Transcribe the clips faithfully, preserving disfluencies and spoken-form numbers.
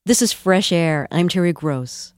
This is Fresh Air. I'm Terry Gross.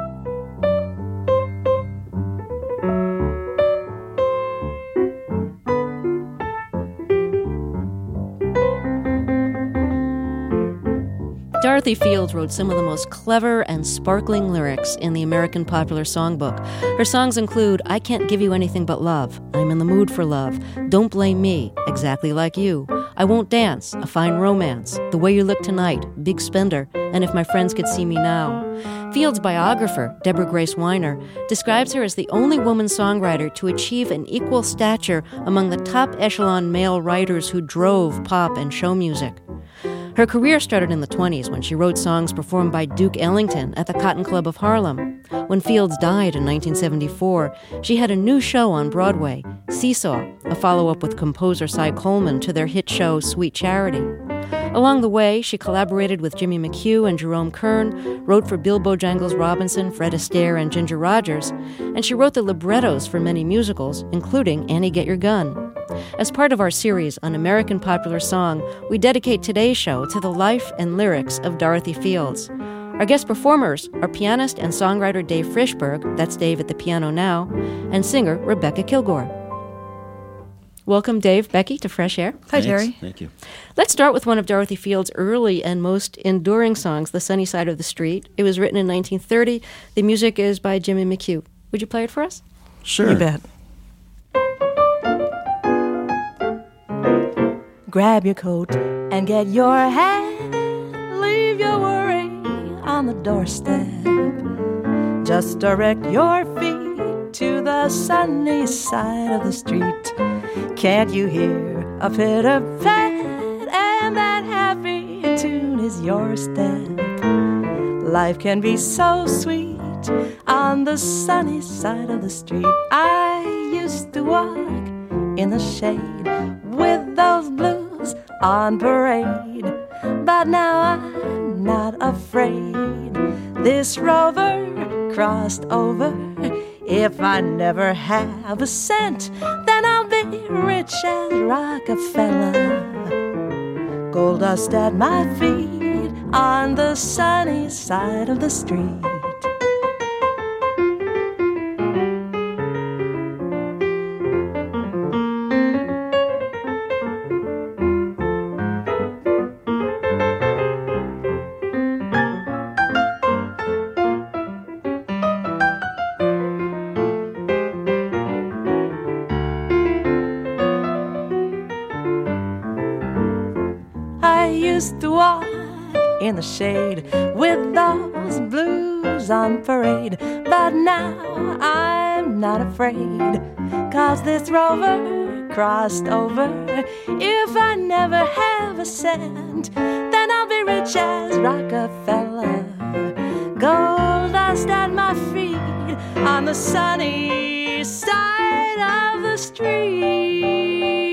Dorothy Fields wrote some of the most clever and sparkling lyrics in the American Popular Songbook. Her songs include I Can't Give You Anything But Love, I'm in the Mood for Love, Don't Blame Me, Exactly Like You, I Won't Dance, A Fine Romance, The Way You Look Tonight, Big Spender, and If My Friends Could See Me Now. Fields' biographer, Deborah Grace Weiner, describes her as the only woman songwriter to achieve an equal stature among the top echelon male writers who drove pop and show music. Her career started in the twenties when she wrote songs performed by Duke Ellington at the Cotton Club of Harlem. When Fields died in nineteen seventy-four, she had a new show on Broadway, Seesaw, a follow-up with composer Cy Coleman to their hit show Sweet Charity. Along the way, she collaborated with Jimmy McHugh and Jerome Kern, wrote for Bill Bojangles Robinson, Fred Astaire, and Ginger Rogers, and she wrote the librettos for many musicals, including Annie Get Your Gun. As part of our series on American Popular Song, we dedicate today's show to the life and lyrics of Dorothy Fields. Our guest performers are pianist and songwriter Dave Frischberg, that's Dave at the piano now, and singer Rebecca Kilgore. Welcome, Dave, Becky, to Fresh Air. Hi, Terry. Thank you. Let's start with one of Dorothy Fields' early and most enduring songs, The Sunny Side of the Street. It was written in nineteen thirty. The music is by Jimmy McHugh. Would you play it for us? Sure. You bet. Grab your coat and get your hat. Leave your worry on the doorstep. Just direct your feet to the sunny side of the street. Can't you hear a pitter-pat? And that happy tune is your step. Life can be so sweet on the sunny side of the street. I used to walk in the shade with those blues on parade, but now I'm not afraid. This rover crossed over. If I never have a cent, then I'll be rich as Rockefeller. Gold dust at my feet on the sunny side of the street. Used to walk in the shade with those blues on parade, but now I'm not afraid, 'cause this rover crossed over. If I never have a cent, then I'll be rich as Rockefeller. Gold dust at my feet on the sunny side of the street.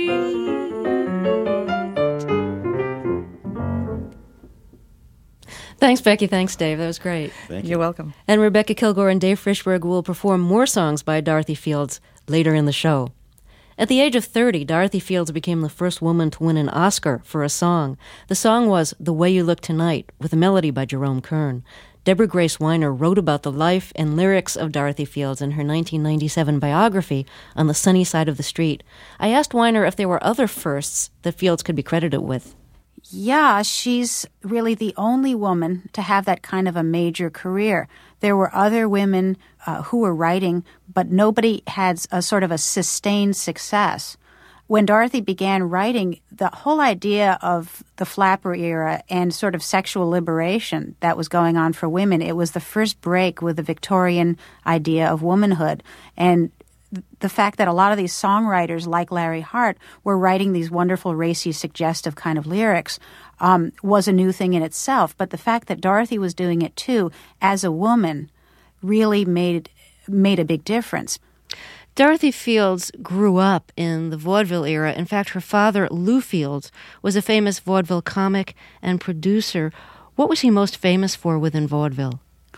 Thanks, Becky. Thanks, Dave. That was great. Thank you. You're welcome. And Rebecca Kilgore and Dave Frischberg will perform more songs by Dorothy Fields later in the show. At the age of thirty, Dorothy Fields became the first woman to win an Oscar for a song. The song was The Way You Look Tonight, with a melody by Jerome Kern. Deborah Grace Weiner wrote about the life and lyrics of Dorothy Fields in her nineteen ninety-seven biography, On the Sunny Side of the Street. I asked Weiner if there were other firsts that Fields could be credited with. Yeah, she's really the only woman to have that kind of a major career. There were other women uh, who were writing, but nobody had a sort of a sustained success. When Dorothy began writing, the whole idea of the flapper era and sort of sexual liberation that was going on for women, it was the first break with the Victorian idea of womanhood. And the fact that a lot of these songwriters, like Larry Hart, were writing these wonderful, racy, suggestive kind of lyrics um, was a new thing in itself. But the fact that Dorothy was doing it, too, as a woman, really made made a big difference. Dorothy Fields grew up in the vaudeville era. In fact, her father, Lou Fields, was a famous vaudeville comic and producer. What was he most famous for within vaudeville?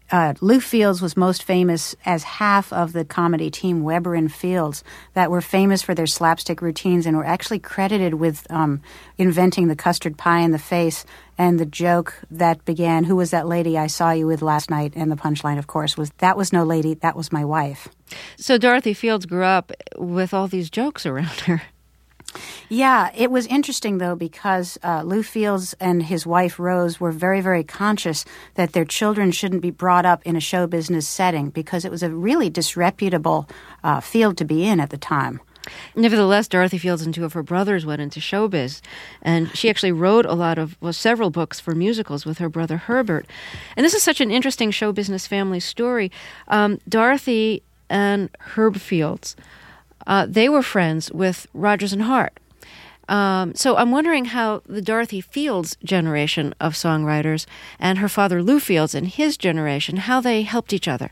Uh, Lou Fields was most famous as half of the comedy team Weber and Fields that were famous for their slapstick routines and were actually credited with um, inventing the custard pie in the face and the joke that began, "Who was that lady I saw you with last night?" And the punchline, of course, was, "That was no lady, that was my wife." So Dorothy Fields grew up with all these jokes around her. Yeah, it was interesting, though, because uh, Lou Fields and his wife, Rose, were very, very conscious that their children shouldn't be brought up in a show business setting because it was a really disreputable uh, field to be in at the time. Nevertheless, Dorothy Fields and two of her brothers went into showbiz, and she actually wrote a lot of, well, several books for musicals with her brother Herbert. And this is such an interesting show business family story. Um, Dorothy and Herb Fields, Uh, they were friends with Rodgers and Hart. Um, so I'm wondering how the Dorothy Fields generation of songwriters and her father Lou Fields and his generation, how they helped each other.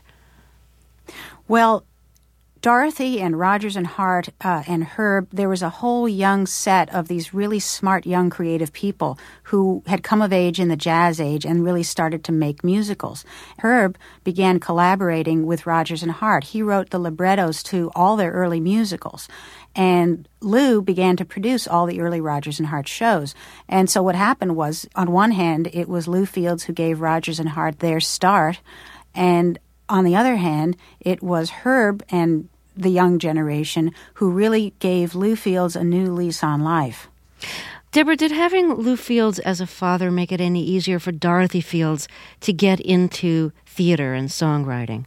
Well, Dorothy and Rodgers and Hart uh, and Herb, there was a whole young set of these really smart young creative people who had come of age in the jazz age and really started to make musicals. Herb began collaborating with Rodgers and Hart. He wrote the librettos to all their early musicals. And Lou began to produce all the early Rodgers and Hart shows. And so what happened was, on one hand, it was Lou Fields who gave Rodgers and Hart their start, and on the other hand, it was Herb and the young generation who really gave Lou Fields a new lease on life. Deborah, did having Lou Fields as a father make it any easier for Dorothy Fields to get into theater and songwriting?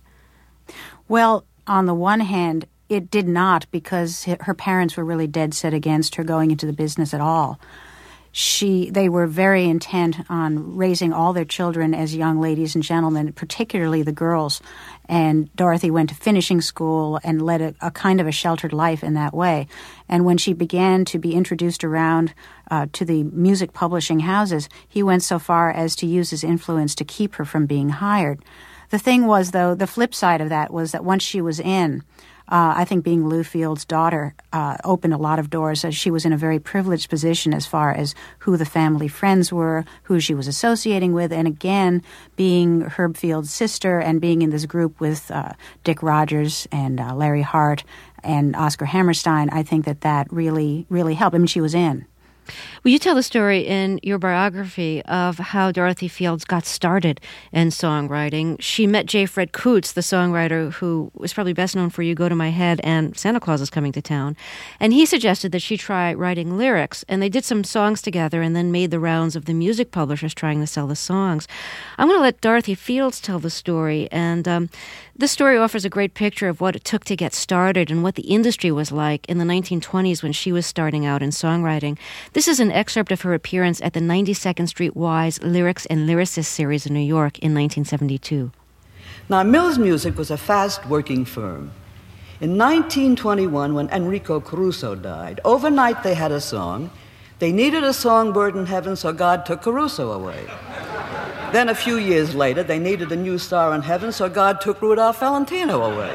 Well, on the one hand, it did not, because her parents were really dead set against her going into the business at all. She, they were very intent on raising all their children as young ladies and gentlemen, particularly the girls. And Dorothy went to finishing school and led a, a kind of a sheltered life in that way. And when she began to be introduced around uh, to the music publishing houses, he went so far as to use his influence to keep her from being hired. The thing was, though, the flip side of that was that once she was in, Uh, I think being Lou Fields' daughter uh, opened a lot of doors, as she was in a very privileged position as far as who the family friends were, who she was associating with, and again, being Herb Fields' sister and being in this group with uh, Dick Rodgers and uh, Larry Hart and Oscar Hammerstein, I think that that really, really helped. I mean, she was in. Well, you tell the story in your biography of how Dorothy Fields got started in songwriting. She met J. Fred Coots, the songwriter who was probably best known for You Go to My Head and Santa Claus is Coming to Town. And he suggested that she try writing lyrics. And they did some songs together and then made the rounds of the music publishers trying to sell the songs. I'm going to let Dorothy Fields tell the story. And um, this story offers a great picture of what it took to get started and what the industry was like in the nineteen twenties when she was starting out in songwriting. This is an excerpt of her appearance at the ninety-second Street Y's Lyrics and Lyricists series in New York in nineteen seventy-two. Now, Mills Music was a fast-working firm. In nineteen twenty-one, when Enrico Caruso died, overnight they had a song. They needed a songbird in heaven, so God took Caruso away. Then a few years later, they needed a new star in heaven, so God took Rudolph Valentino away.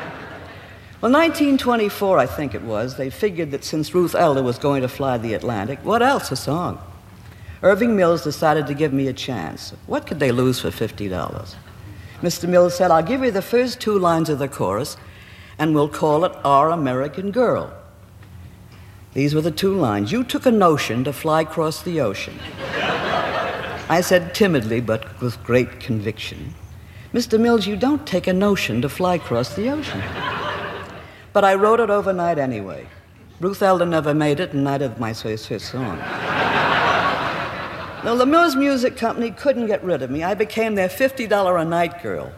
Well, nineteen twenty-four, I think it was, they figured that since Ruth Elder was going to fly the Atlantic, what else a song? Irving Mills decided to give me a chance. What could they lose for fifty dollars? Mister Mills said, I'll give you the first two lines of the chorus, and we'll call it Our American Girl. These were the two lines. You took a notion to fly across the ocean. I said timidly, but with great conviction, Mister Mills, you don't take a notion to fly across the ocean. But I wrote it overnight anyway. Ruth Elder never made it, and neither did my first song. Now, the Mills Music Company couldn't get rid of me. I became their fifty dollars a night girl.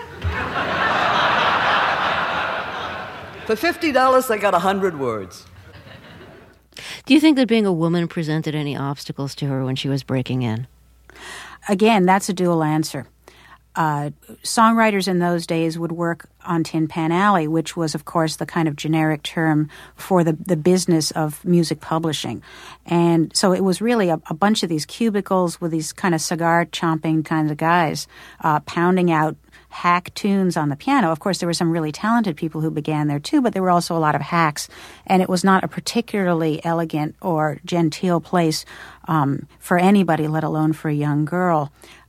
For fifty dollars, I got one hundred words. Do you think that being a woman presented any obstacles to her when she was breaking in? Again, that's a dual answer. Uh, songwriters in those days would work on Tin Pan Alley, which was, of course, the kind of generic term for the, the business of music publishing. And so it was really a, a bunch of these cubicles with these kind of cigar-chomping kinds of guys uh, pounding out hack tunes on the piano. Of course, there were some really talented people who began there too, but there were also a lot of hacks, and it was not a particularly elegant or genteel place um, for anybody, let alone for a young girl.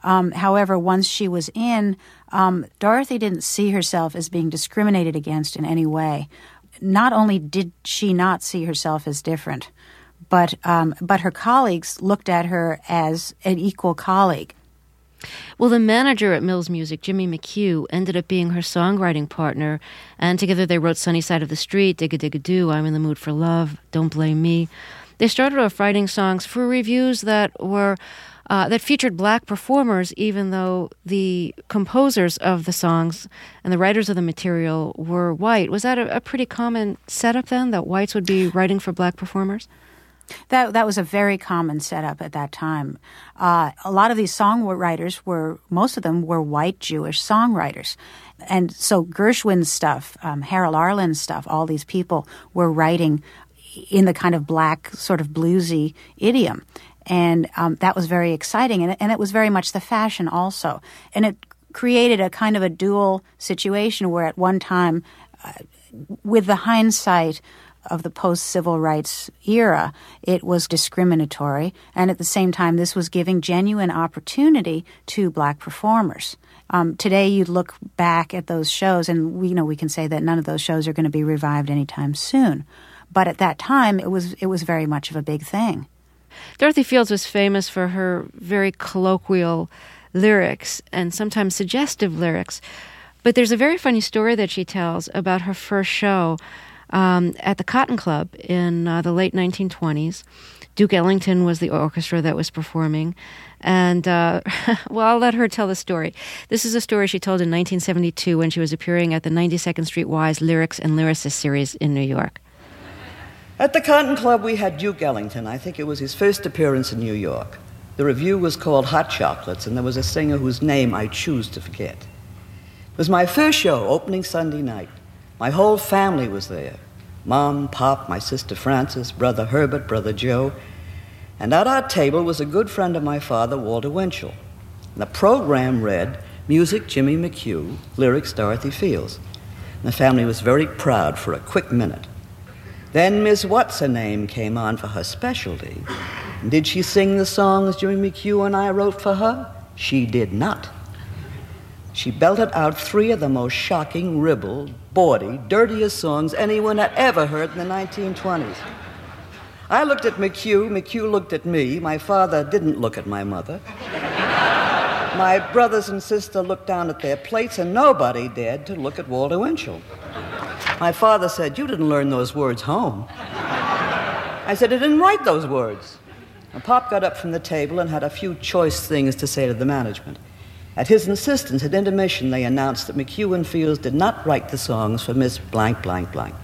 Um, however, once she was in, um, Dorothy didn't see herself as being discriminated against in any way. Not only did she not see herself as different, but um, but her colleagues looked at her as an equal colleague. Well, the manager at Mills Music, Jimmy McHugh, ended up being her songwriting partner, and together they wrote Sunny Side of the Street, Dig-a-Dig-a-Doo, I'm in the Mood for Love, Don't Blame Me. They started off writing songs for reviews that were uh, that featured black performers, even though the composers of the songs and the writers of the material were white. Was that a, a pretty common setup then, that whites would be writing for black performers? That that was a very common setup at that time. Uh, a lot of these songwriters were, most of them were white Jewish songwriters. And so Gershwin's stuff, um, Harold Arlen's stuff, all these people were writing in the kind of black, sort of bluesy idiom. And um, that was very exciting. And, and it was very much the fashion also. And it created a kind of a dual situation where at one time, uh, with the hindsight of the post-civil rights era, it was discriminatory, and at the same time, this was giving genuine opportunity to black performers. Um, today, you look back at those shows, and we you know we can say that none of those shows are going to be revived anytime soon. But at that time, it was it was very much of a big thing. Dorothy Fields was famous for her very colloquial lyrics and sometimes suggestive lyrics. But there's a very funny story that she tells about her first show Um, at the Cotton Club in uh, the late nineteen twenties. Duke Ellington was the orchestra that was performing. And, uh, well, I'll let her tell the story. This is a story she told in nineteen seventy-two when she was appearing at the ninety-second Street Y's Lyrics and Lyricists series in New York. At the Cotton Club, we had Duke Ellington. I think it was his first appearance in New York. The review was called Hot Chocolates, and there was a singer whose name I choose to forget. It was my first show, opening Sunday night. My whole family was there. Mom, Pop, my sister Frances, Brother Herbert, Brother Joe. And at our table was a good friend of my father, Walter Winchell. And the program read, Music, Jimmy McHugh, Lyrics, Dorothy Fields. And the family was very proud for a quick minute. Then Miss What's-Her-Name came on for her specialty. And did she sing the songs Jimmy McHugh and I wrote for her? She did not. She belted out three of the most shocking, ribald, bawdy, dirtiest songs anyone had ever heard in the nineteen twenties. I looked at McHugh, McHugh looked at me. My father didn't look at my mother. My brothers and sister looked down at their plates, and nobody dared to look at Walter Winchell. My father said, "You didn't learn those words home." I said, "I didn't write those words." And Pop got up from the table and had a few choice things to say to the management. At his insistence, at intermission, they announced that McHugh and Fields did not write the songs for Miss Blank, Blank, Blank.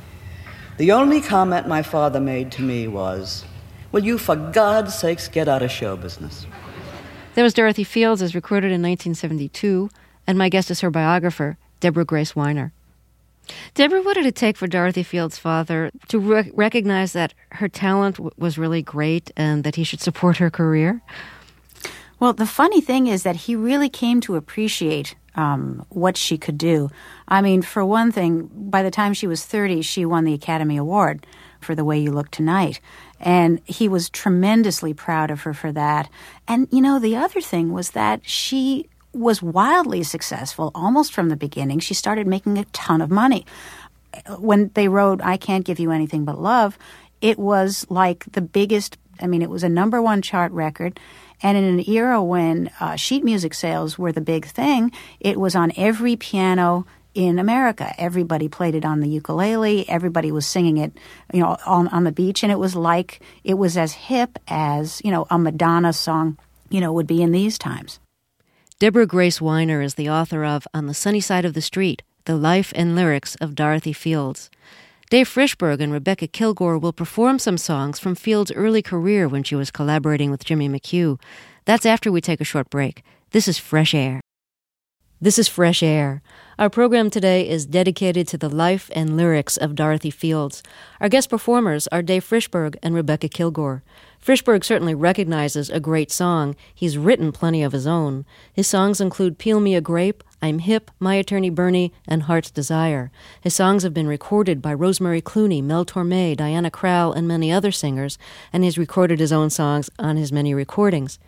The only comment my father made to me was, "Will you, for God's sakes, get out of show business?" There was Dorothy Fields, as recorded in nineteen seventy-two, and my guest is her biographer, Deborah Grace Weiner. Deborah, what did it take for Dorothy Fields' father to re- recognize that her talent w- was really great and that he should support her career? Well, the funny thing is that he really came to appreciate um, what she could do. I mean, for one thing, by the time she was thirty, she won the Academy Award for The Way You Look Tonight. And he was tremendously proud of her for that. And, you know, the other thing was that she was wildly successful almost from the beginning. She started making a ton of money. When they wrote I Can't Give You Anything But Love, it was like the biggest, I mean, it was a number one chart record. And in an era when uh, sheet music sales were the big thing, it was on every piano in America. Everybody played it on the ukulele. Everybody was singing it, you know, on, on the beach. And it was like, it was as hip as, you know, a Madonna song, you know, would be in these times. Deborah Grace Weiner is the author of On the Sunny Side of the Street, The Life and Lyrics of Dorothy Fields. Dave Frischberg and Rebecca Kilgore will perform some songs from Fields' early career when she was collaborating with Jimmy McHugh. That's after we take a short break. This is Fresh Air. This is Fresh Air. Our program today is dedicated to the life and lyrics of Dorothy Fields. Our guest performers are Dave Frischberg and Rebecca Kilgore. Frischberg certainly recognizes a great song. He's written plenty of his own. His songs include Peel Me a Grape, I'm Hip, My Attorney Bernie, and Heart's Desire. His songs have been recorded by Rosemary Clooney, Mel Torme, Diana Krall, and many other singers, and he's recorded his own songs on his many recordings.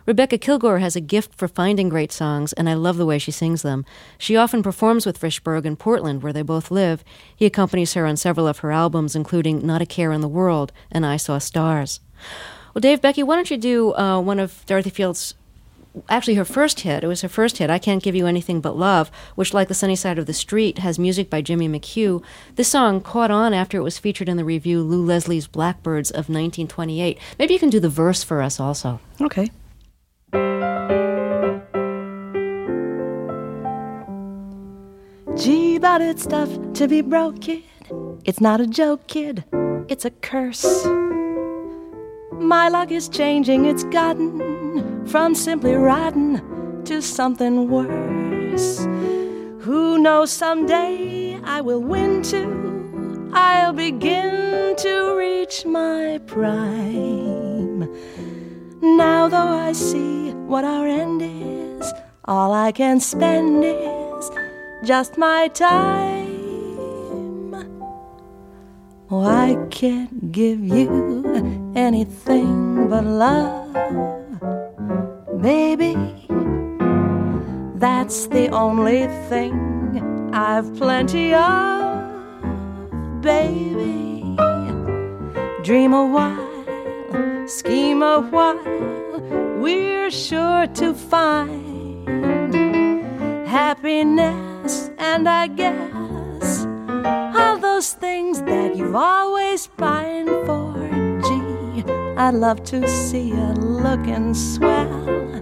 Rebecca Kilgore has a gift for finding great songs, and I love the way she sings them. She often performs with Frischberg in Portland, where they both live. He accompanies her on several of her albums, including Not a Care in the World and I Saw Stars. Well, Dave, Becky, why don't you do uh, one of Dorothy Field's, actually her first hit. It was her first hit, I Can't Give You Anything But Love, which, like The Sunny Side of the Street, has music by Jimmy McHugh. This song caught on after it was featured in the review Lou Leslie's Blackbirds of nineteen twenty-eight. Maybe you can do the verse for us also. Okay. Gee, but it's tough to be broke, kid. It's not a joke, kid. It's a curse. My luck is changing. It's gotten from simply rotten to something worse. Who knows, someday I will win too. I'll begin to reach my prime. Now though I see what our end is, all I can spend is just my time. Oh, I can't give you anything but love, baby. That's the only thing I've plenty of, baby. Dream a while, scheme a while, we're sure to find happiness, and I guess all those things that you've always pined for. Gee, I'd love to see you looking swell,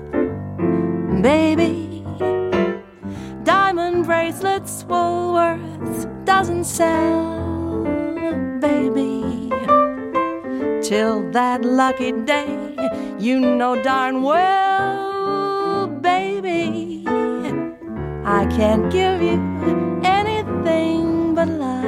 baby. Diamond bracelets Woolworth's doesn't sell, baby. Till that lucky day, you know darn well, baby, I can't give you anything but love.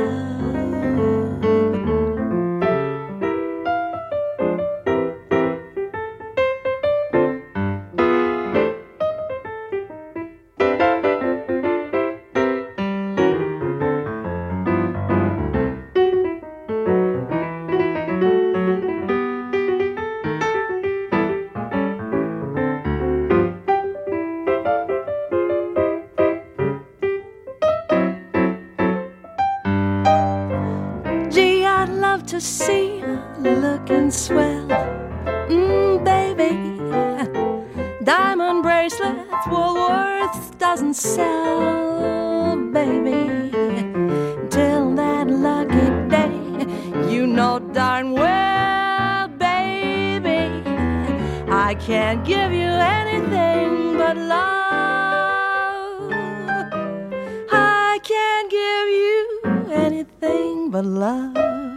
To see you looking swell, mm, baby. Diamond bracelets Woolworth's doesn't sell, baby. Till that lucky day, you know darn well, baby, I can't give you anything but love. I can't give you anything but love.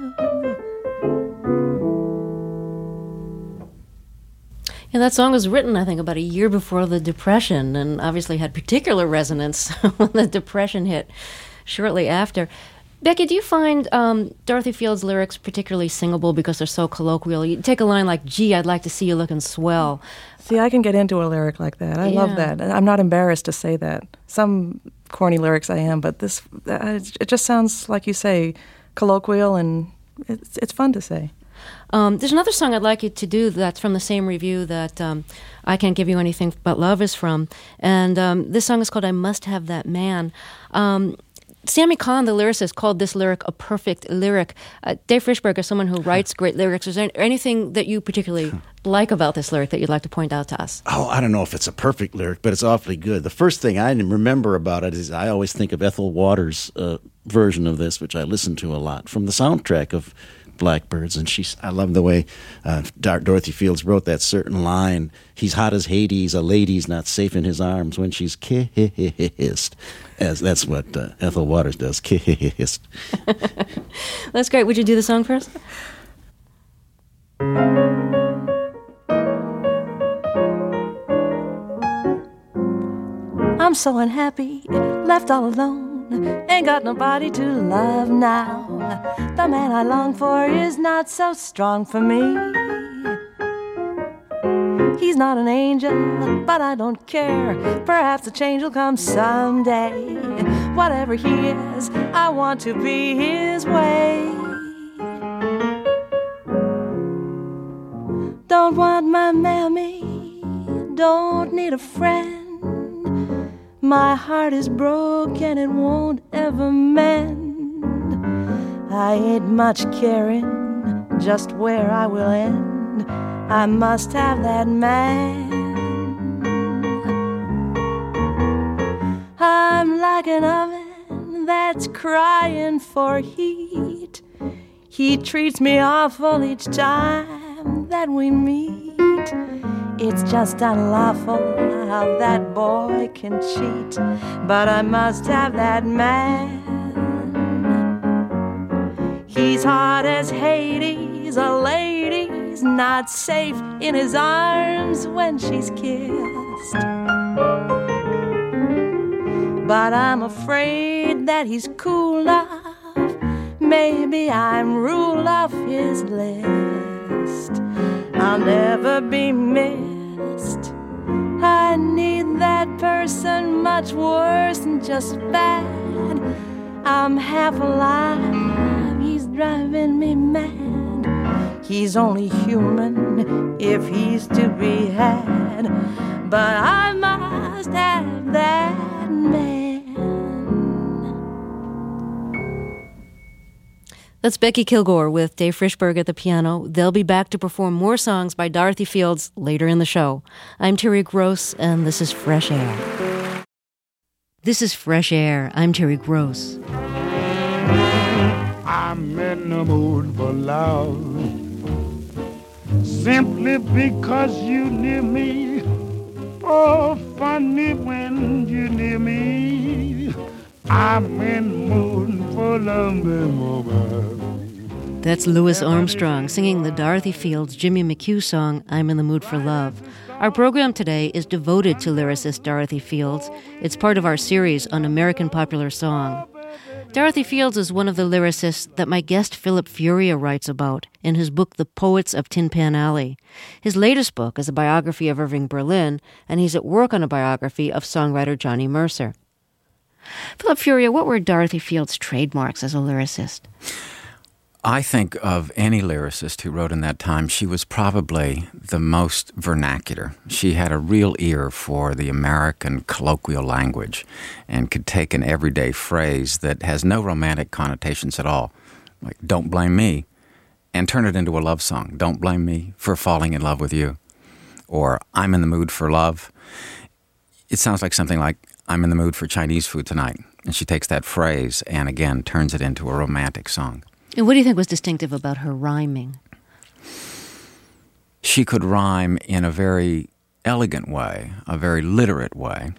Yeah, that song was written, I think, about a year before the Depression, and obviously had particular resonance when the Depression hit shortly after. Becky, do you find um, Dorothy Field's lyrics particularly singable because they're so colloquial? You take a line like, gee, I'd like to see you looking swell. See, I can get into a lyric like that. I yeah. love that. I'm not embarrassed to say that. Some corny lyrics I am, but this, uh, it just sounds, like you say, colloquial, and it's, it's fun to say. Um, there's another song I'd like you to do that's from the same review that um, I Can't Give You Anything But Love is from. And um, this song is called I Must Have That Man. Um, Sammy Kahn, the lyricist, called this lyric a perfect lyric. Uh, Dave Frischberg is someone who writes great lyrics. Is there anything that you particularly like about this lyric that you'd like to point out to us? Oh, I don't know if it's a perfect lyric, but it's awfully good. The first thing I remember about it is I always think of Ethel Waters' uh, version of this, which I listen to a lot, from the soundtrack of Blackbirds, and she's, I love the way uh, Dorothy Fields wrote that certain line, he's hot as Hades, a lady's not safe in his arms when she's kissed. As that's what uh, Ethel Waters does, kissed. That's great. Would you do the song for us? I'm so unhappy, left all alone. Ain't got nobody to love now. The man I long for is not so strong for me. He's not an angel, but I don't care. Perhaps a change will come someday. Whatever he is, I want to be his way. Don't want my mammy, don't need a friend. My heart is broken, it won't ever mend. I ain't much caring just where I will end. I must have that man. I'm like an oven that's crying for heat. He treats me awful each time that we meet. It's just unlawful how that boy can cheat, but I must have that man. He's hot as Hades, a lady's not safe in his arms when she's kissed. But I'm afraid that he's cool enough. Maybe I'm ruled off his list. I'll never be missed. I need that person much worse than just bad. I'm half alive, he's driving me mad. He's only human if he's to be had, but I must have that man. That's Becky Kilgore with Dave Frishberg at the piano. They'll be back to perform more songs by Dorothy Fields later in the show. I'm Terry Gross, and this is Fresh Air. This is Fresh Air. I'm Terry Gross. I'm in the mood for love, simply because you near me. Oh, funny when you near me. I'm in the mood for love, baby. That's Louis Armstrong singing the Dorothy Fields Jimmy McHugh song, I'm in the Mood for Love. Our program today is devoted to lyricist Dorothy Fields. It's part of our series on American popular song. Dorothy Fields is one of the lyricists that my guest Philip Furia writes about in his book The Poets of Tin Pan Alley. His latest book is a biography of Irving Berlin, and he's at work on a biography of songwriter Johnny Mercer. Philip Furia, what were Dorothy Fields' trademarks as a lyricist? I think of any lyricist who wrote in that time, she was probably the most vernacular. She had a real ear for the American colloquial language and could take an everyday phrase that has no romantic connotations at all, like "don't blame me," and turn it into a love song. "Don't blame me for falling in love with you," or "I'm in the mood for love." It sounds like something like, "I'm in the mood for Chinese food tonight." And she takes that phrase and, again, turns it into a romantic song. And what do you think was distinctive about her rhyming? She could rhyme in a very elegant way, a very literate way,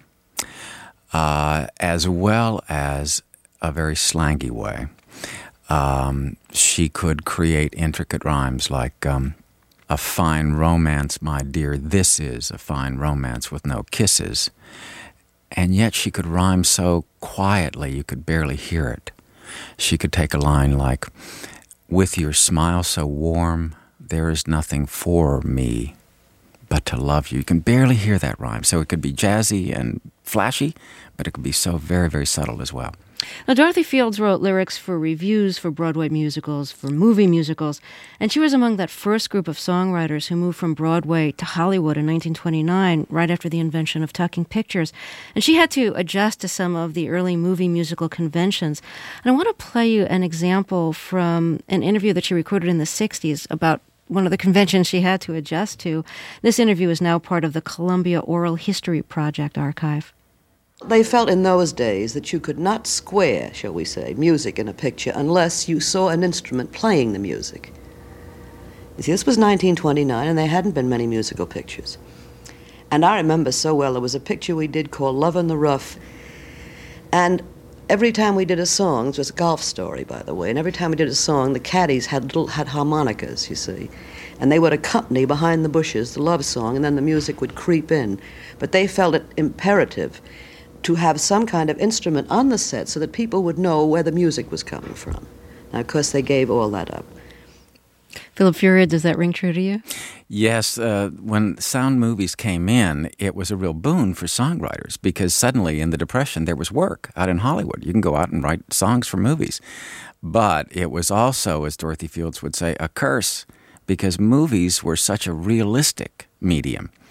uh, as well as a very slangy way. Um, she could create intricate rhymes like, um, "A fine romance, my dear, this is a fine romance with no kisses." And yet she could rhyme so quietly you could barely hear it. She could take a line like, "With your smile so warm, there is nothing for me but to love you." You can barely hear that rhyme. So it could be jazzy and flashy, but it could be so very, very subtle as well. Now, Dorothy Fields wrote lyrics for reviews for Broadway musicals, for movie musicals, and she was among that first group of songwriters who moved from Broadway to Hollywood in nineteen twenty-nine, right after the invention of talking pictures. And she had to adjust to some of the early movie musical conventions. And I want to play you an example from an interview that she recorded in the sixties about one of the conventions she had to adjust to. This interview is now part of the Columbia Oral History Project archive. They felt in those days that you could not square, shall we say, music in a picture unless you saw an instrument playing the music. You see, this was nineteen twenty-nine, and there hadn't been many musical pictures. And I remember so well, there was a picture we did called Love in the Rough, and every time we did a song, it was a golf story, by the way, and every time we did a song, the caddies had little had harmonicas, you see, and they would accompany behind the bushes the love song, and then the music would creep in. But they felt it imperative to have some kind of instrument on the set so that people would know where the music was coming from. Now, of course, they gave all that up. Philip Furia, does that ring true to you? Yes. Uh, when sound movies came in, it was a real boon for songwriters because suddenly in the Depression there was work out in Hollywood. You can go out and write songs for movies. But it was also, as Dorothy Fields would say, a curse because movies were such a realistic medium.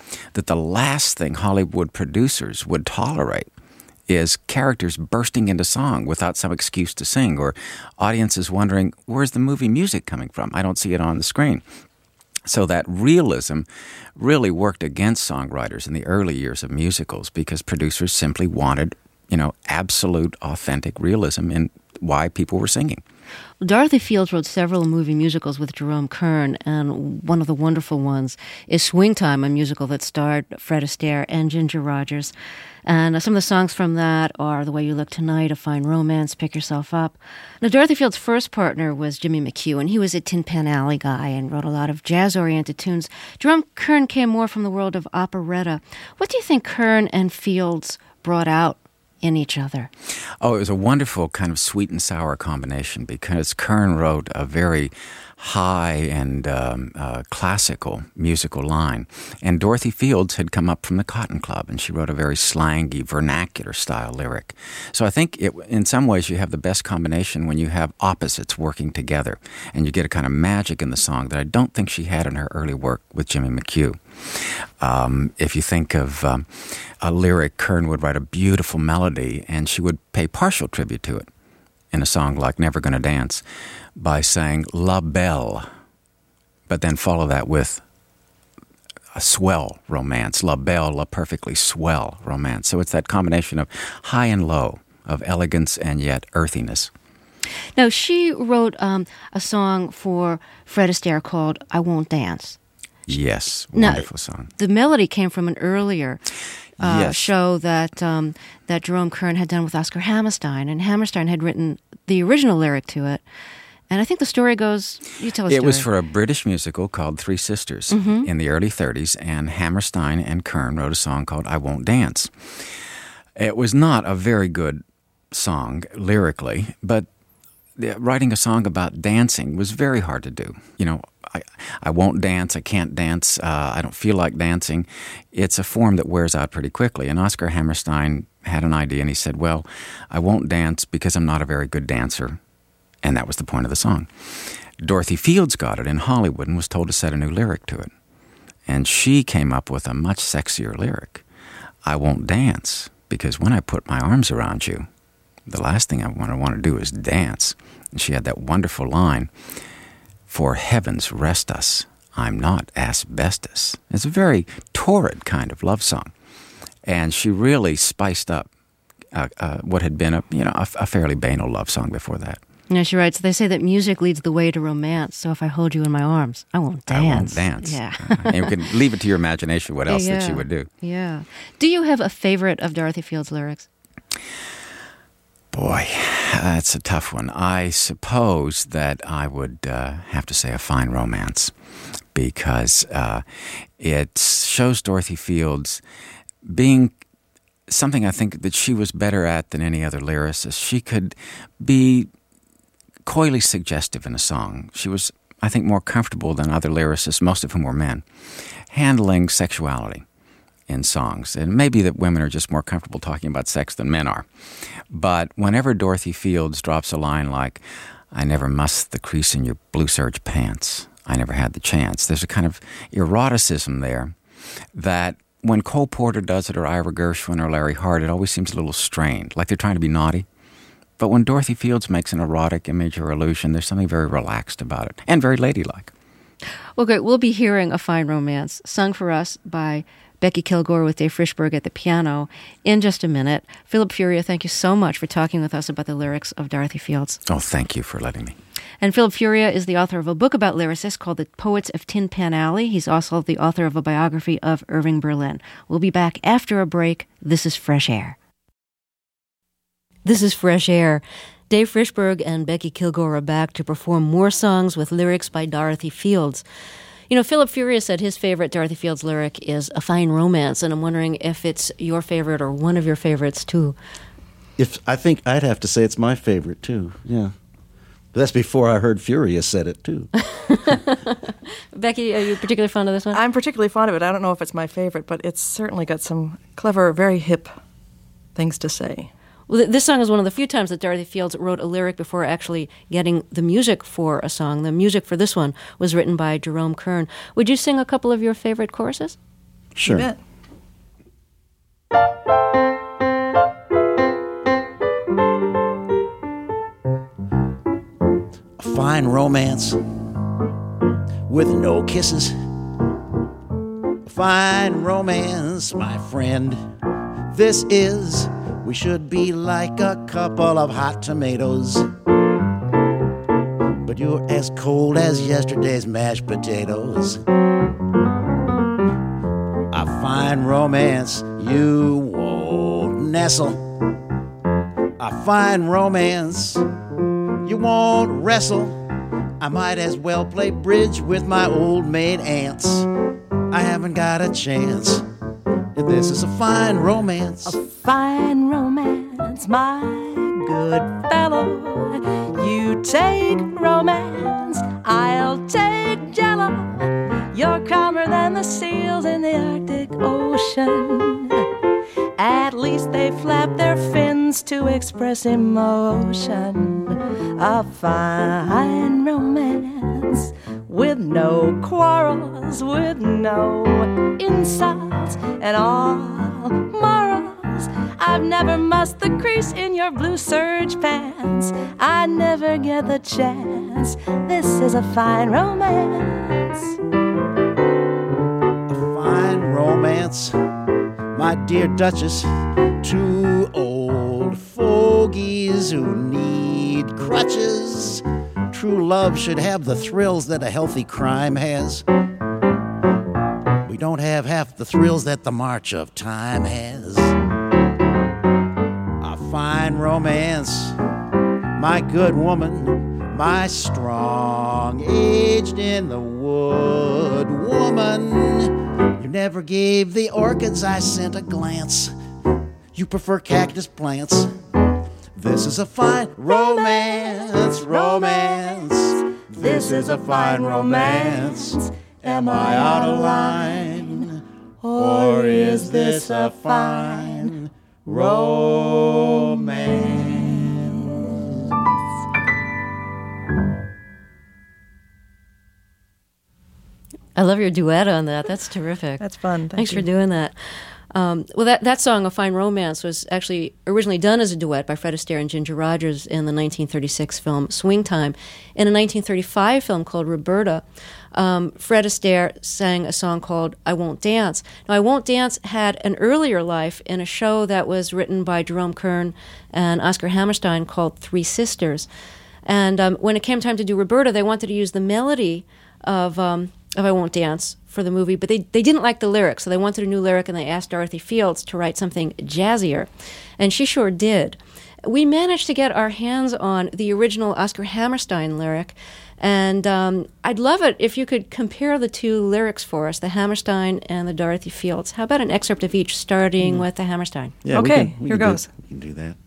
that the last thing Hollywood producers would tolerate is characters bursting into song without some excuse to sing, or audiences wondering, where's the movie music coming from? I don't see it on the screen. So that realism really worked against songwriters in the early years of musicals, because producers simply wanted, you know, absolute, authentic realism in why people were singing. Dorothy Fields wrote several movie musicals with Jerome Kern, and one of the wonderful ones is Swing Time, a musical that starred Fred Astaire and Ginger Rogers. And uh, some of the songs from that are The Way You Look Tonight, A Fine Romance, Pick Yourself Up. Now, Dorothy Fields' first partner was Jimmy McHugh, and he was a Tin Pan Alley guy and wrote a lot of jazz-oriented tunes. Jerome Kern came more from the world of operetta. What do you think Kern and Fields brought out in each other? Oh, it was a wonderful kind of sweet and sour combination, because Kern wrote a very high and um, uh, classical musical line, and Dorothy Fields had come up from the Cotton Club, and she wrote a very slangy, vernacular style lyric. So I think it, in some ways you have the best combination when you have opposites working together, and you get a kind of magic in the song that I don't think she had in her early work with Jimmy McHugh. Um, if you think of um, a lyric, Kern would write a beautiful melody, and she would pay partial tribute to it in a song like Never Gonna Dance by saying La Belle, but then follow that with a swell romance, La Belle, La Perfectly Swell romance. So it's that combination of high and low, of elegance and yet earthiness. Now, she wrote um, a song for Fred Astaire called I Won't Dance. Yes, Now, wonderful song. The melody came from an earlier uh, Yes. show that um, that Jerome Kern had done with Oscar Hammerstein, and Hammerstein had written the original lyric to it. And I think the story goes, you tell a It story. was for a British musical called Three Sisters Mm-hmm. in the early thirties, and Hammerstein and Kern wrote a song called I Won't Dance. It was not a very good song lyrically, but the- writing a song about dancing was very hard to do. You know, I, I won't dance, I can't dance, uh, I don't feel like dancing. It's a form that wears out pretty quickly. And Oscar Hammerstein had an idea, and he said, well, I won't dance because I'm not a very good dancer. And that was the point of the song. Dorothy Fields got it in Hollywood and was told to set a new lyric to it. And she came up with a much sexier lyric. I won't dance because when I put my arms around you, the last thing I want to want to do is dance. And she had that wonderful line, for heavens rest us, I'm not asbestos. It's a very torrid kind of love song. And she really spiced up uh, uh, what had been a, you know, a, a fairly banal love song before that. Yeah, she writes, they say that music leads the way to romance, so if I hold you in my arms, I won't dance. I won't dance. Yeah. Uh, and you can leave it to your imagination what else that she Yeah. would do. Yeah. Do you have a favorite of Dorothy Fields' lyrics? Boy, that's a tough one. I suppose that I would uh, have to say A Fine Romance, because uh, it shows Dorothy Fields being something I think that she was better at than any other lyricist. She could be coyly suggestive in a song. She was, I think, more comfortable than other lyricists, most of whom were men, handling sexuality in songs. And maybe that women are just more comfortable talking about sex than men are. But whenever Dorothy Fields drops a line like, I never mussed the crease in your blue serge pants, I never had the chance, there's a kind of eroticism there that when Cole Porter does it, or Ira Gershwin, or Larry Hart, it always seems a little strained, like they're trying to be naughty. But when Dorothy Fields makes an erotic image or illusion, there's something very relaxed about it, and very ladylike. Well, great. We'll be hearing A Fine Romance, sung for us by Becky Kilgore with Dave Frischberg at the piano in just a minute. Philip Furia, thank you so much for talking with us about the lyrics of Dorothy Fields. Oh, thank you for letting me. And Philip Furia is the author of a book about lyricists called The Poets of Tin Pan Alley. He's also the author of a biography of Irving Berlin. We'll be back after a break. This is Fresh Air. This is Fresh Air. Dave Frischberg and Becky Kilgore are back to perform more songs with lyrics by Dorothy Fields. You know, Philip Furia said his favorite Dorothy Fields lyric is A Fine Romance, and I'm wondering if it's your favorite or one of your favorites, too. If I think I'd have to say it's my favorite, too, yeah. But that's before I heard Furia said it, too. Becky, are you particularly fond of this one? I'm particularly fond of it. I don't know if it's my favorite, but it's certainly got some clever, very hip things to say. Well, th- this song is one of the few times that Dorothy Fields wrote a lyric before actually getting the music for a song. The music for this one was written by Jerome Kern. Would you sing a couple of your favorite choruses? Sure. You bet. A fine romance with no kisses. A fine romance, my friend. This is, we should be like a couple of hot tomatoes. But you're as cold as yesterday's mashed potatoes. A fine romance, you won't nestle. A fine romance, you won't wrestle. I might as well play bridge with my old maid aunts. I haven't got a chance. This is a fine romance. A fine romance, my good fellow. You take romance, I'll take jello. You're calmer than the seals in the Arctic Ocean. At least they flap their fins to express emotion. A fine romance with no quarrels, with no insults and all morals. I've never mussed the crease in your blue serge pants. I never get the chance. This is a fine romance. A fine romance, my dear Duchess. Two old fogies who need crutches. True love should have the thrills that a healthy crime has. We don't have half the thrills that the march of time has. A fine romance, my good woman, my strong, aged in the wood woman. You never gave the orchids I sent a glance. You prefer cactus plants. This is a fine romance, romance. This is a fine romance. Am I out of line? Or is this a fine romance? I love your duet on that. That's terrific. That's fun. Thank Thanks you. for doing that. Um, well, that, that song, A Fine Romance, was actually originally done as a duet by Fred Astaire and Ginger Rogers in the nineteen thirty-six film Swing Time. In a nineteen thirty-five film called Roberta, um, Fred Astaire sang a song called I Won't Dance. Now, I Won't Dance had an earlier life in a show that was written by Jerome Kern and Oscar Hammerstein called Three Sisters. And um, when it came time to do Roberta, they wanted to use the melody of... Um, of I Won't Dance for the movie, but they, they didn't like the lyrics, so they wanted a new lyric, and they asked Dorothy Fields to write something jazzier, and she sure did. We managed to get our hands on the original Oscar Hammerstein lyric, and um, I'd love it if you could compare the two lyrics for us, the Hammerstein and the Dorothy Fields. How about an excerpt of each, starting mm. with the Hammerstein? Yeah, okay, we can, we here can goes. Do, we can do that.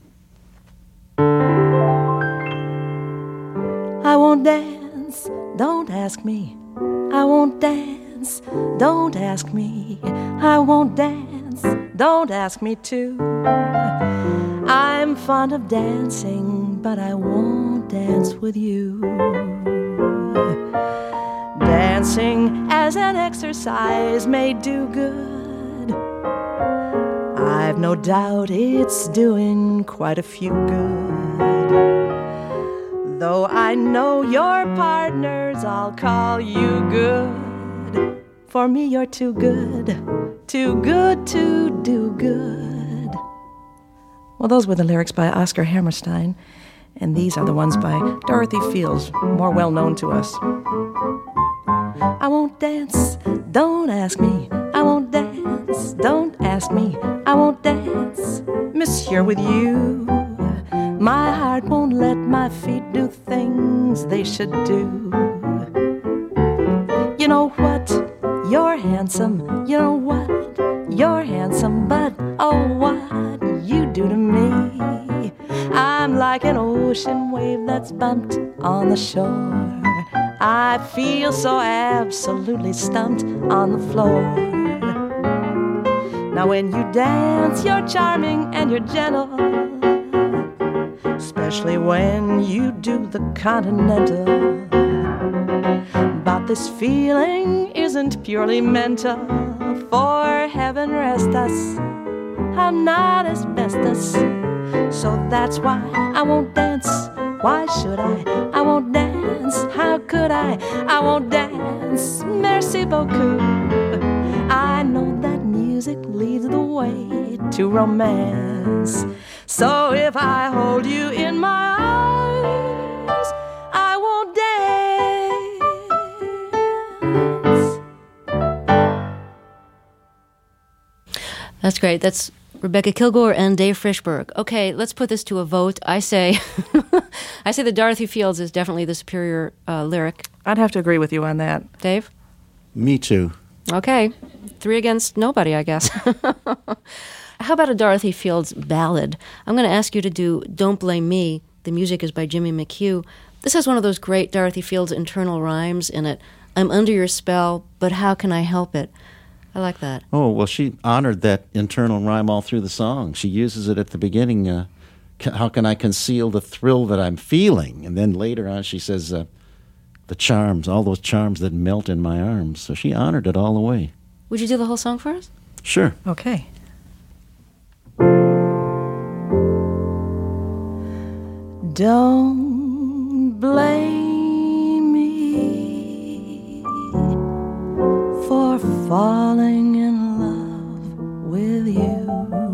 I won't dance, don't ask me. I won't dance, don't ask me. I won't dance, don't ask me to. I'm fond of dancing, but I won't dance with you. Dancing as an exercise may do good. I've no doubt it's doing quite a few good. Though I know your partners, I'll call you good. For me, you're too good, too good to do good. Well, those were the lyrics by Oscar Hammerstein, and these are the ones by Dorothy Fields, more well known to us. I won't dance, don't ask me. I won't dance, don't ask me. I won't dance, monsieur, with you. My heart won't let my feet do things they should do. You know what? You're handsome. You know what? You're handsome, but oh, what you do to me. I'm like an ocean wave that's bumped on the shore. I feel so absolutely stumped on the floor. Now when you dance, you're charming and you're gentle, especially when you do the continental. But this feeling isn't purely mental. for heaven rest us, I'm not asbestos. So that's why I won't dance. Why should I? I won't dance. How could I? I won't dance. Merci beaucoup. I know that music leads the way to romance. So if I hold you in my arms, I won't dance. That's great. That's Rebecca Kilgore and Dave Frishberg. Okay, let's put this to a vote. I say, I say that Dorothy Fields is definitely the superior uh, lyric. I'd have to agree with you on that. Dave? Me too. Okay, three against nobody, I guess. How about a Dorothy Fields ballad? I'm going to ask you to do Don't Blame Me. The music is by Jimmy McHugh. This has one of those great Dorothy Fields internal rhymes in it. I'm under your spell, but how can I help it? I like that. Oh, well, she honored that internal rhyme all through the song. She uses it at the beginning. Uh, how can I conceal the thrill that I'm feeling? And then later on she says, uh, the charms, all those charms that melt in my arms. So she honored it all the way. Would you do the whole song for us? Sure. Okay. Don't blame me for falling in love with you.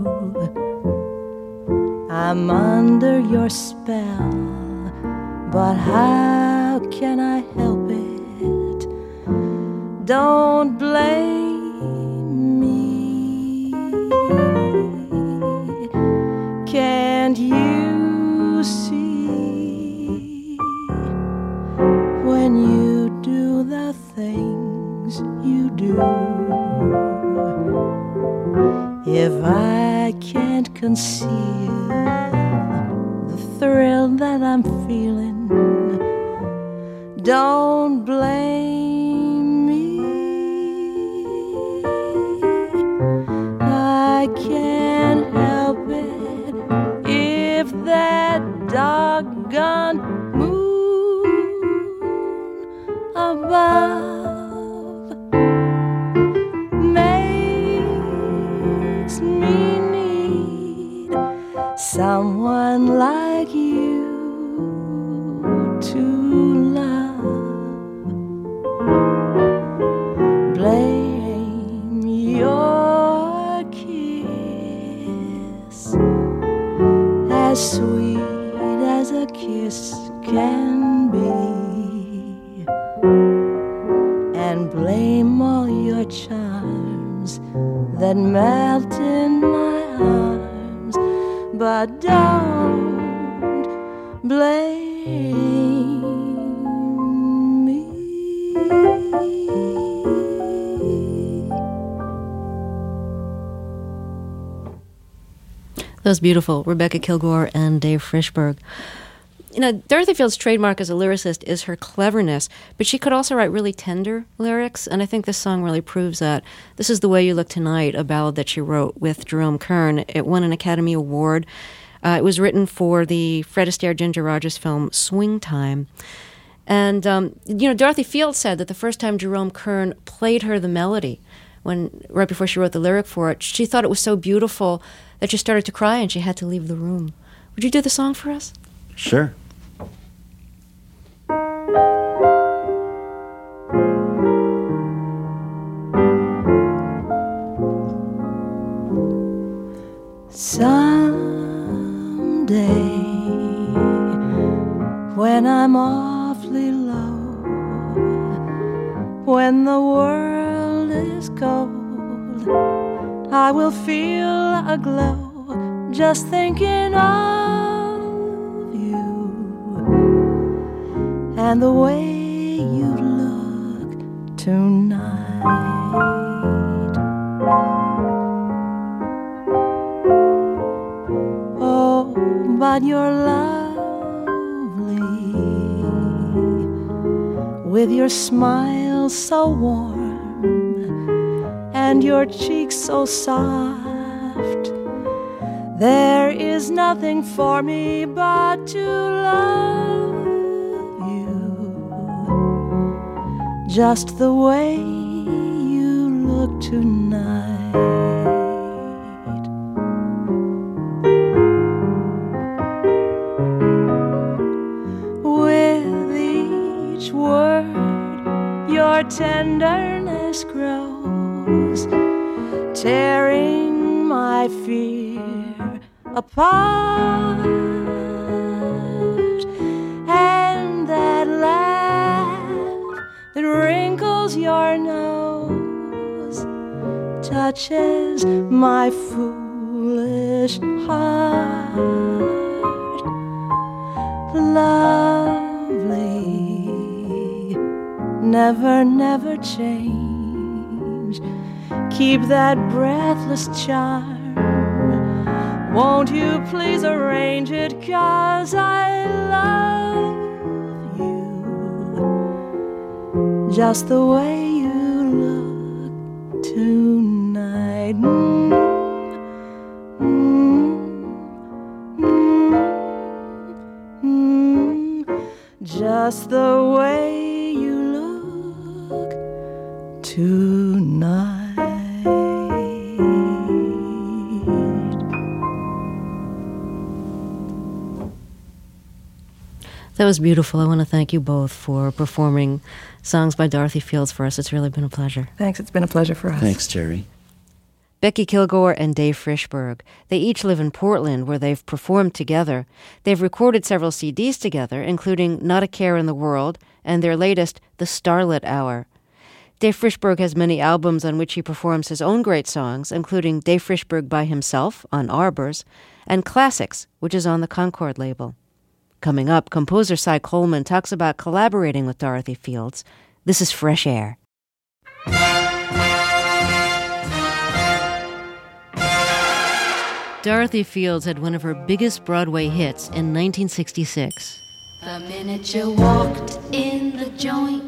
I'm under your spell, but how can I help it? Don't blame me. Can't you see when you do the things you do? If I can't conceal the thrill that I'm feeling, don't blame me. I can't help it if that doggone moon above makes me need someone like you to love. Blame your kiss, as sweet as a kiss can be, and blame all your charms that melt in my arms, but don't blame me. That was beautiful. Rebecca Kilgore and Dave Frishberg. You know, Dorothy Fields' trademark as a lyricist is her cleverness, but she could also write really tender lyrics, and I think this song really proves that. This is The Way You Look Tonight, a ballad that she wrote with Jerome Kern. It won an Academy Award. Uh, it was written for the Fred Astaire, Ginger Rogers film Swing Time. And, um, you know, Dorothy Fields said that the first time Jerome Kern played her the melody, when right before she wrote the lyric for it, she thought it was so beautiful that she started to cry and she had to leave the room. Would you do the song for us? Sure. Someday, when I'm awfully low, when the world is cold, I will feel a glow just thinking of you and the way you look tonight. Oh, but you're lovely with your smile so warm and your cheeks so soft. There is nothing for me but to love you just the way you look tonight. With each word, your tenderness grows, tearing my fear apart. And that laugh that wrinkles your nose touches my foolish heart. Lovely, never, never change. Keep that breathless charm. Won't you please arrange it, 'cause I love you just the way you look tonight. Mm, mm, mm, mm, just the way you look tonight. That was beautiful. I want to thank you both for performing songs by Dorothy Fields for us. It's really been a pleasure. Thanks. It's been a pleasure for us. Thanks, Jerry. Becky Kilgore and Dave Frischberg. They each live in Portland, where they've performed together. They've recorded several C Ds together, including Not a Care in the World and their latest, The Starlit Hour. Dave Frischberg has many albums on which he performs his own great songs, including Dave Frischberg by himself on Arbors, and Classics, which is on the Concord label. Coming up, composer Cy Coleman talks about collaborating with Dorothy Fields. This is Fresh Air. Dorothy Fields had one of her biggest Broadway hits in nineteen sixty-six. The minute you walked in the joint,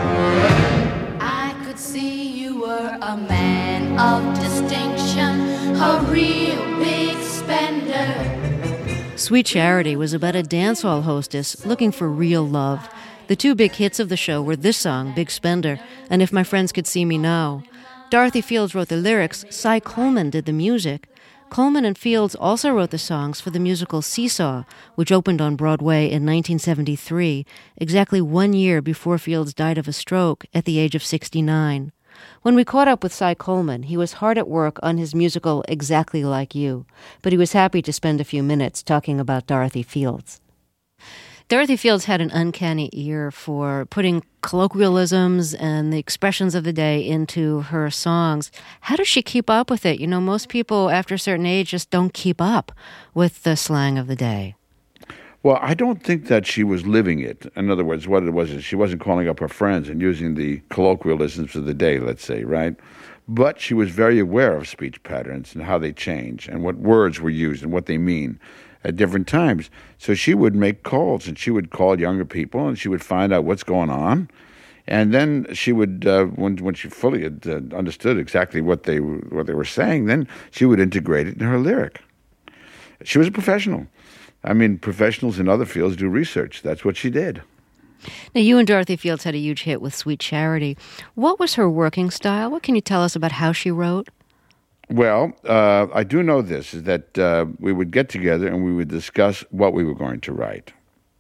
I could see you were a man of distinction, a real big spender. Sweet Charity was about a dance hall hostess looking for real love. The two big hits of the show were this song, Big Spender, and If My Friends Could See Me Now. Dorothy Fields wrote the lyrics, Cy Coleman did the music. Coleman and Fields also wrote the songs for the musical Seesaw, which opened on Broadway in nineteen seventy-three, exactly one year before Fields died of a stroke at the age of sixty-nine. When we caught up with Cy Coleman, he was hard at work on his musical Exactly Like You, but he was happy to spend a few minutes talking about Dorothy Fields. Dorothy Fields had an uncanny ear for putting colloquialisms and the expressions of the day into her songs. How does she keep up with it? You know, most people after a certain age just don't keep up with the slang of the day. Well, I don't think that she was living it. In other words, what it was is she wasn't calling up her friends and using the colloquialisms of the day, let's say, right? But she was very aware of speech patterns and how they change and what words were used and what they mean at different times. So she would make calls, and she would call younger people, and she would find out what's going on. And then she would, uh, when when she fully had, uh, understood exactly what they what they were saying, then she would integrate it in her lyric. She was a professional. I mean, professionals in other fields do research. That's what she did. Now, you and Dorothy Fields had a huge hit with Sweet Charity. What was her working style? What can you tell us about how she wrote? Well, uh, I do know this, is that uh, we would get together and we would discuss what we were going to write.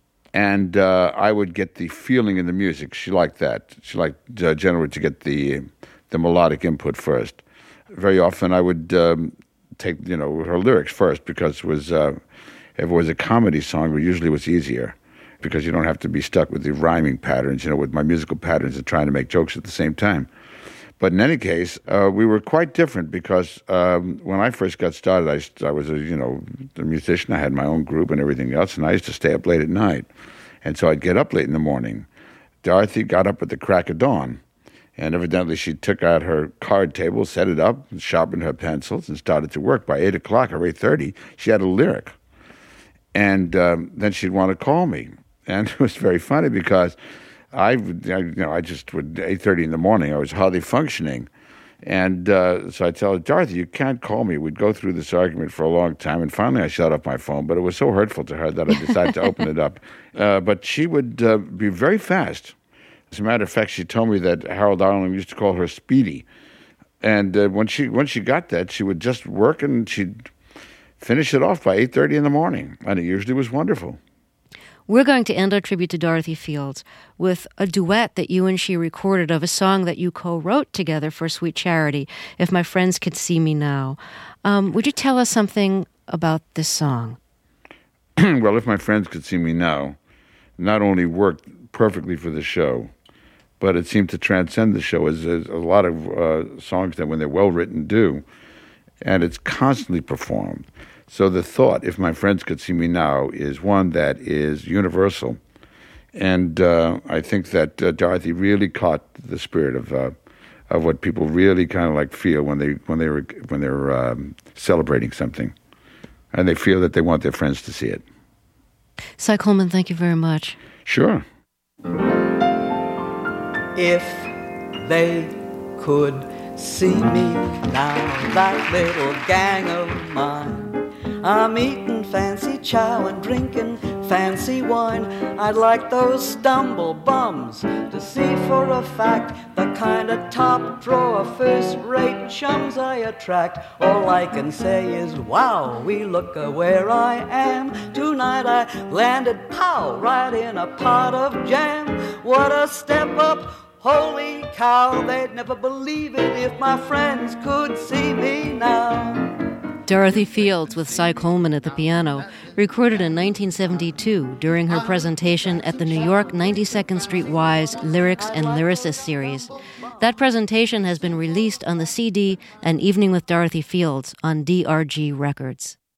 And uh, I would get the feeling in the music. She liked that. She liked uh, generally to get the the melodic input first. Very often I would um, take, you know, her lyrics first, because it was... Uh, If it was a comedy song, it usually was easier because you don't have to be stuck with the rhyming patterns, you know, with my musical patterns and trying to make jokes at the same time. But in any case, uh, we were quite different because um, when I first got started, I, I was a, you know, a musician. I had my own group and everything else, and I used to stay up late at night. And so I'd get up late in the morning. Dorothy got up at the crack of dawn. And evidently she took out her card table, set it up, and sharpened her pencils, and started to work. By eight o'clock or eight thirty, she had a lyric. And um, then she'd want to call me, and it was very funny because I, I you know, I just would eight thirty in the morning. I was hardly functioning, and uh, so I tell her, Dorothy, you can't call me. We'd go through this argument for a long time, and finally I shut off my phone. But it was so hurtful to her that I decided to open it up. Uh, but she would uh, be very fast. As a matter of fact, she told me that Harold Arlen used to call her Speedy. And uh, when she when she got that, she would just work and she'd finish it off by eight thirty in the morning. And it usually was wonderful. We're going to end our tribute to Dorothy Fields with a duet that you and she recorded of a song that you co-wrote together for Sweet Charity, If My Friends Could See Me Now. Um, would you tell us something about this song? Well, If My Friends Could See Me Now not only worked perfectly for the show, but it seemed to transcend the show, as, as a lot of uh, songs that, when they're well-written, do. And it's constantly performed. So the thought, If My Friends Could See Me Now, is one that is universal. And uh, I think that uh, Dorothy really caught the spirit of uh, of what people really kind of like feel when they when they were when they're um, celebrating something, and they feel that they want their friends to see it. Cy Coleman, thank you very much. Sure. If they could see me now, that little gang of mine, I'm eating fancy chow and drinking fancy wine. I'd like those stumble bums to see for a fact the kind of top drawer first-rate chums I attract. All I can say is, wow, we look uh, where I am. Tonight I landed, pow, right in a pot of jam. What a step up. Holy cow, they'd never believe it if my friends could see me now. Dorothy Fields with Cy Coleman at the piano, recorded in nineteen seventy-two during her presentation at the New York ninety-second Street Y's Lyrics and Lyricists series. That presentation has been released on the C D An Evening with Dorothy Fields on D R G Records.